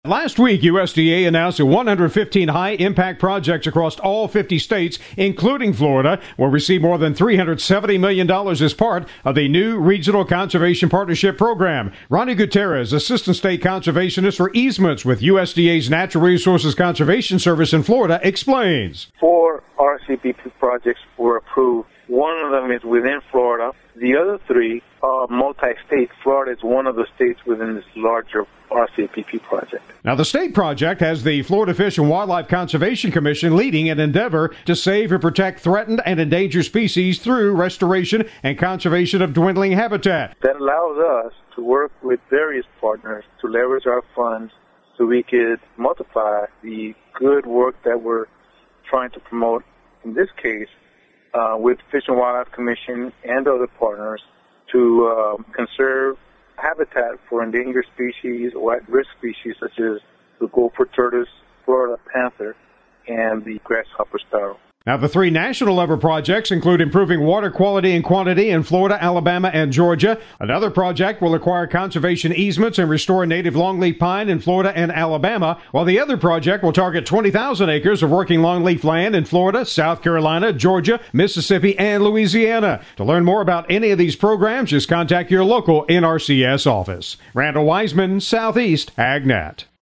Last week, USDA announced that 115 high-impact projects across all 50 states, including Florida, will receive more than $370 million as part of the new Regional Conservation Partnership Program. Ronnie Gutierrez, Assistant State Conservationist for Easements with USDA's Natural Resources Conservation Service in Florida, explains. 4 RCPP projects were approved. One of them is within Florida. The other 3 are multi-state. Florida is one of the states within this larger RCPP project. Now, the state project has the Florida Fish and Wildlife Conservation Commission leading an endeavor to save and protect threatened and endangered species through restoration and conservation of dwindling habitat. That allows us to work with various partners to leverage our funds so we could multiply the good work that we're trying to promote, in this case, with Fish and Wildlife Commission and other partners to conserve habitat for endangered species or at-risk species such as the gopher tortoise, Florida panther, and the grasshopper sparrow. Now, the 3 national level projects include improving water quality and quantity in Florida, Alabama, and Georgia. Another project will acquire conservation easements and restore native longleaf pine in Florida and Alabama, while the other project will target 20,000 acres of working longleaf land in Florida, South Carolina, Georgia, Mississippi, and Louisiana. To learn more about any of these programs, just contact your local NRCS office. Randall Wiseman, Southeast AgNet.